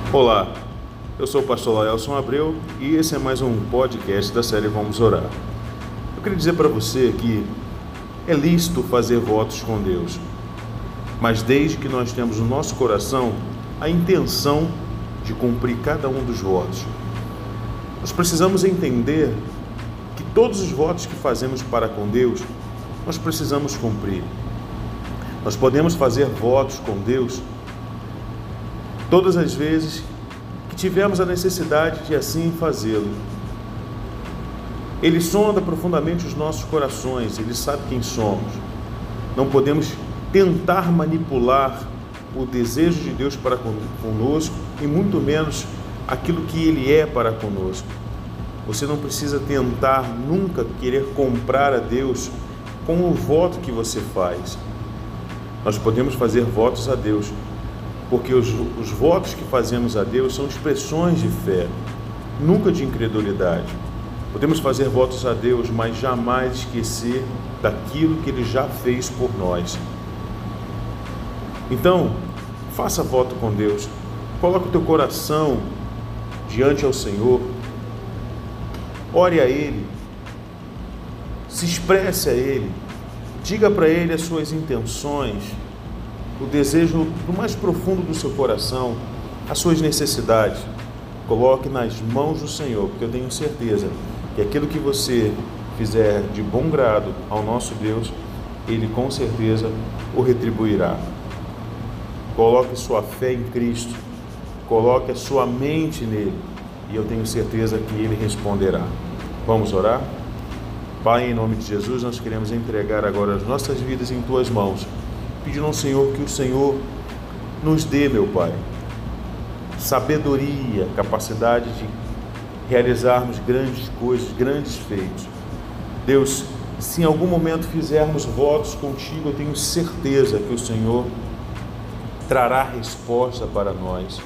Olá, eu sou o pastor Laelson Abreu e esse é mais um podcast da série Vamos Orar. Eu queria dizer para você que é lícito fazer votos com Deus, mas desde que nós temos no nosso coração a intenção de cumprir cada um dos votos. Nós precisamos entender que todos os votos que fazemos para com Deus, nós precisamos cumprir. Nós podemos fazer votos com Deus todas as vezes que tivermos a necessidade de assim fazê-lo. Ele sonda profundamente os nossos corações, Ele sabe quem somos. Não podemos tentar manipular o desejo de Deus para conosco e muito menos aquilo que Ele é para conosco. Você não precisa tentar nunca querer comprar a Deus com o voto que você faz. Nós podemos fazer votos a Deus, porque os votos que fazemos a Deus são expressões de fé, nunca de incredulidade. Podemos fazer votos a Deus, mas jamais esquecer daquilo que Ele já fez por nós. Então, faça voto com Deus, coloque o teu coração diante ao Senhor, ore a Ele, se expresse a Ele, diga para Ele as suas intenções, o desejo do mais profundo do seu coração, as suas necessidades. Coloque nas mãos do Senhor, porque eu tenho certeza que aquilo que você fizer de bom grado ao nosso Deus, Ele com certeza o retribuirá. Coloque sua fé em Cristo, coloque a sua mente nele, e eu tenho certeza que Ele responderá. Vamos orar? Pai, em nome de Jesus, nós queremos entregar agora as nossas vidas em Tuas mãos, pedindo ao Senhor que o Senhor nos dê, meu Pai, sabedoria, capacidade de realizarmos grandes coisas, grandes feitos. Deus, se em algum momento fizermos votos contigo, eu tenho certeza que o Senhor trará resposta para nós.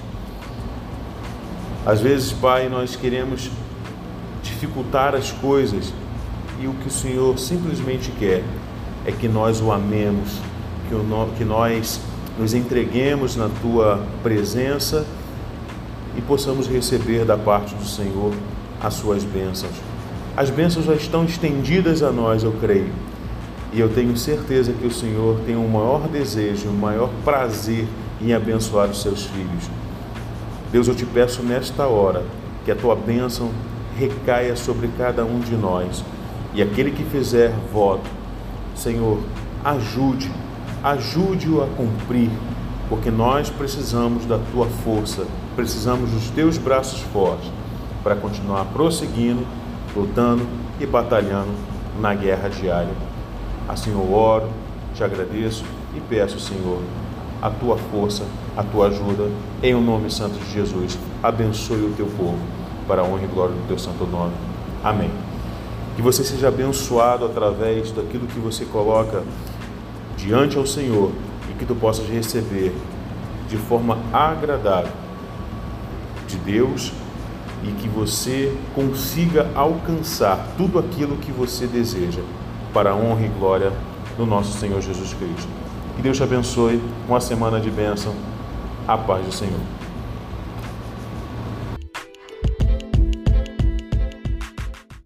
Às vezes, Pai, nós queremos dificultar as coisas e o que o Senhor simplesmente quer é que nós o amemos, que nós nos entreguemos na Tua presença e possamos receber da parte do Senhor as Suas bênçãos. As bênçãos já estão estendidas a nós, eu creio, e eu tenho certeza que o Senhor tem o maior desejo, o maior prazer em abençoar os Seus filhos. Deus, eu te peço nesta hora que a Tua bênção recaia sobre cada um de nós, e aquele que fizer voto, Senhor, ajude-o a cumprir, porque nós precisamos da Tua força, precisamos dos Teus braços fortes para continuar prosseguindo, lutando e batalhando na guerra diária. Assim eu oro, te agradeço e peço, Senhor, a Tua força, a Tua ajuda, em o nome santo de Jesus. Abençoe o Teu povo, para a honra e glória do Teu santo nome. Amém. Que você seja abençoado através daquilo que você coloca diante ao Senhor e que tu possas receber de forma agradável de Deus e que você consiga alcançar tudo aquilo que você deseja para a honra e glória do nosso Senhor Jesus Cristo. Que Deus te abençoe, uma semana de bênção. A paz do Senhor.